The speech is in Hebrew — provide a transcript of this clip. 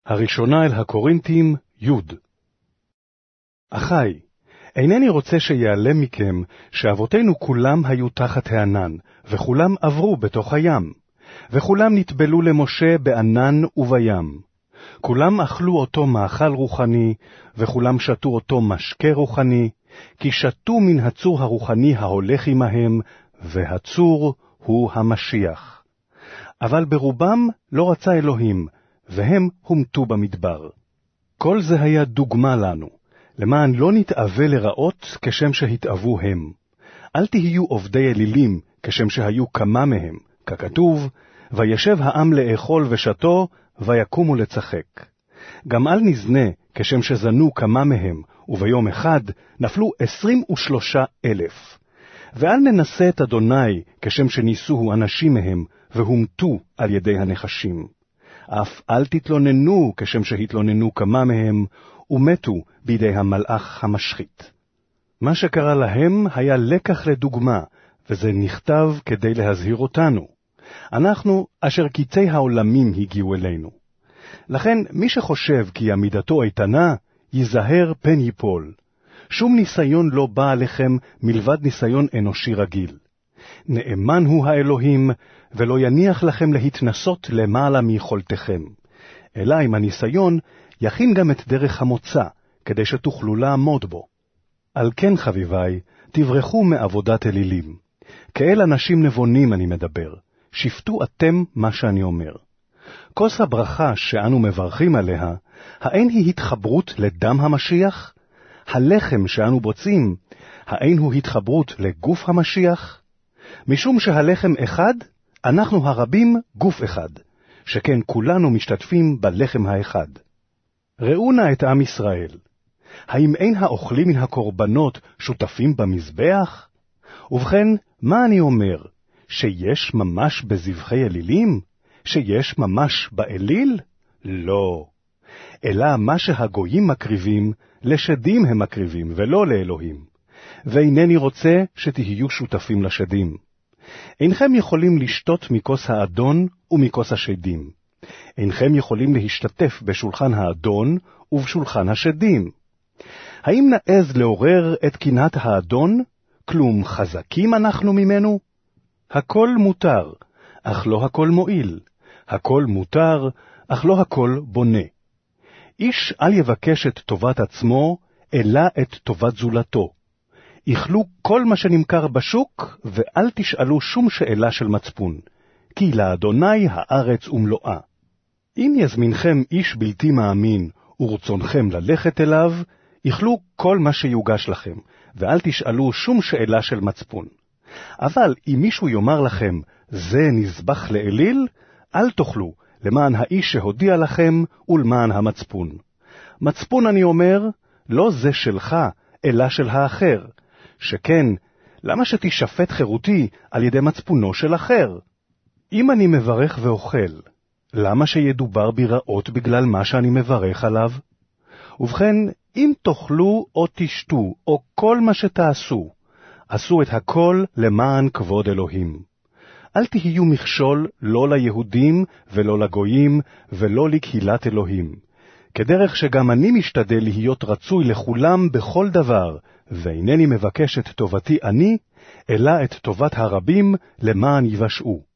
הראשונה אל הקורינתים, י'. אחי, אינני רוצה שיעלם מכם שאבותינו כולם היו תחת הענן, וכולם עברו בתוך הים, וכולם נטבלו למשה בענן ובים. כולם אכלו אותו מאכל רוחני, וכולם שתו אותו משקה רוחני, כי שתו מן הצור הרוחני ההולך עמהם, והצור הוא המשיח. אבל ברובם לא רצה אלוהים, והם הומתו במדבר. כל זה היה דוגמה לנו, למען לא נתאווה לרעות כשם שהתאוו הם. אל תהיו עובדי אלילים כשם שהיו כמה מהם, ככתוב, וישב העם לאכול ושתו, ויקומו לצחק. גם אל נזנה כשם שזנו כמה מהם, וביום אחד נפלו 23,000. ואל ננסה את אדוני כשם שניסוהו אנשים מהם, והומתו על ידי הנחשים. אף אל תתלוננו כשם שהתלוננו כמה מהם, ומתו בידי המלאך המשחית. מה שקרה להם היה לקח לדוגמה, וזה נכתב כדי להזהיר אותנו. אנחנו אשר קיצי העולמים הגיעו אלינו. לכן מי שחושב כי עמידתו איתנה, ייזהר פן ייפול. שום ניסיון לא בא עליכם מלבד ניסיון אנושי רגיל. נאמן הוא האלוהים, ולא יניח לכם להתנסות למעלה מיכולתכם. אלא עם הניסיון יכין גם את דרך המוצא, כדי שתוכלו לעמוד בו. על כן חביבי, תברחו מעבודת אלילים. כאל אנשים נבונים אני מדבר, שפטו אתם מה שאני אומר. כוס הברכה שאנו מברכים עליה, האין היא התחברות לדם המשיח? הלחם שאנו בוצעים, האין הוא התחברות לגוף המשיח? משום שהלחם אחד, אנחנו הרבים גוף אחד, שכן כולנו משתתפים בלחם האחד. ראו נא את עם ישראל. האם אין האוכלים מן הקורבנות שותפים במזבח? ובכן, מה אני אומר? שיש ממש בזבחי אלילים? שיש ממש באליל? לא. אלא מה שהגויים מקריבים, לשדים הם מקריבים, ולא לאלוהים. ואינני רוצה שתהיו שותפים לשדים. אינכם יכולים לשתות מכוס האדון ומכוס השדים. אינכם יכולים להשתתף בשולחן האדון ובשולחן השדים. האם נעז לעורר את קנאת האדון? כלום חזקים אנחנו ממנו? הכל מותר, אך לא הכל מועיל. הכל מותר, אך לא הכל בונה. איש אל יבקש את טובת עצמו, אלא את טובת זולתו. איכלו כל מה שנמכר בשוק, ואל תשאלו שום שאלה של מצפון, כי לאדוני הארץ ומלואה. אם יזמינכם איש בלתי מאמין, ורצונכם ללכת אליו, איכלו כל מה שיוגש לכם, ואל תשאלו שום שאלה של מצפון. אבל אם מישהו יאמר לכם, זה נזבח לאליל, אל תאכלו, למען האיש שהודיע לכם, ולמען המצפון. מצפון אני אומר, לא זה שלך, אלא של האחר. שכן, למה שתשפט חירותי על ידי מצפונו של אחר? אם אני מברך ואוכל, למה שידובר בי רעות בגלל מה שאני מברך עליו? ובכן, אם תאכלו או תשתו, או כל מה שתעשו, עשו את הכל למען כבוד אלוהים. אל תהיו מכשול לא ליהודים ולא לגויים ולא לקהילת אלוהים. כדרך שגם אני משתדל להיות רצוי לכולם בכל דבר, ואינני מבקש את טובתי אני, אלא את טובת הרבים למען יבשעו.